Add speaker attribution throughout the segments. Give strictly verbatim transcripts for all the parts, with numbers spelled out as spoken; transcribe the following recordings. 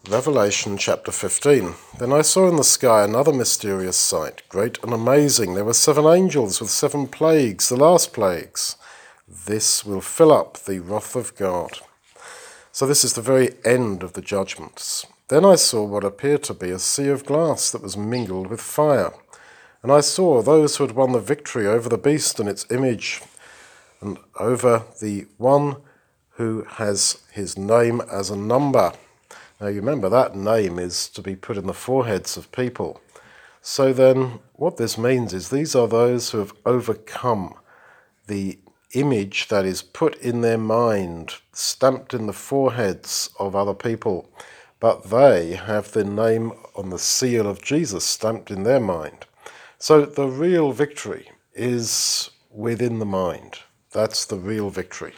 Speaker 1: Revelation chapter fifteen. Then I saw in the sky another mysterious sight, great and amazing. There were seven angels with seven plagues, the last plagues. This will fill up the wrath of God. So this is the very end of the judgments. Then I saw what appeared to be a sea of glass that was mingled with fire. And I saw those who had won the victory over the beast and its image, and over the one who has his name as a number. Now you remember that name is to be put in the foreheads of people. So then what this means is these are those who have overcome the image that is put in their mind, stamped in the foreheads of other people, but they have the name on the seal of Jesus stamped in their mind. So the real victory is within the mind. That's the real victory.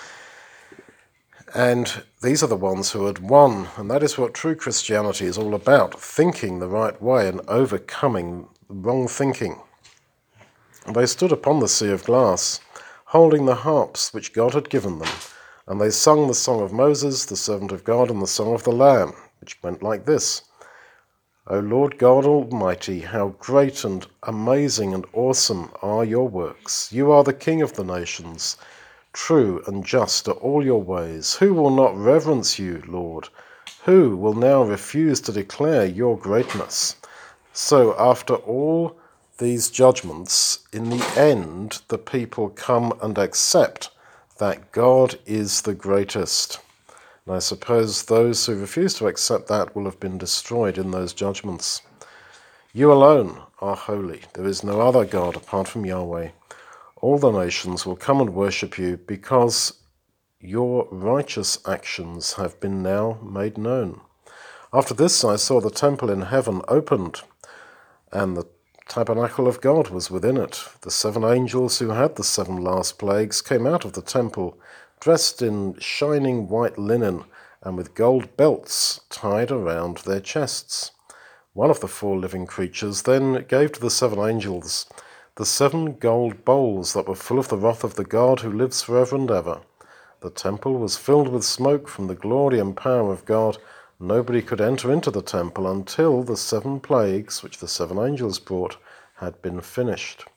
Speaker 1: And these are the ones who had won, and that is what true Christianity is all about, thinking the right way and overcoming wrong thinking. And they stood upon the sea of glass, holding the harps which God had given them, and they sung the song of Moses, the servant of God, and the song of the Lamb, which went like this: O Lord God Almighty, how great and amazing and awesome are your works. You are the King of the nations. True and just are all your ways. Who will not reverence you, Lord? Who will now refuse to declare your greatness? So after all these judgments, in the end, the people come and accept that God is the greatest. And I suppose those who refuse to accept that will have been destroyed in those judgments. You alone are holy. There is no other God apart from Yahweh. All the nations will come and worship you because your righteous actions have been now made known. After this I saw the temple in heaven opened, and the tabernacle of God was within it. The seven angels who had the seven last plagues came out of the temple, dressed in shining white linen and with gold belts tied around their chests. One of the four living creatures then gave to the seven angels the seven gold bowls that were full of the wrath of the God who lives forever and ever. The temple was filled with smoke from the glory and power of God. Nobody could enter into the temple until the seven plagues, which the seven angels brought, had been finished.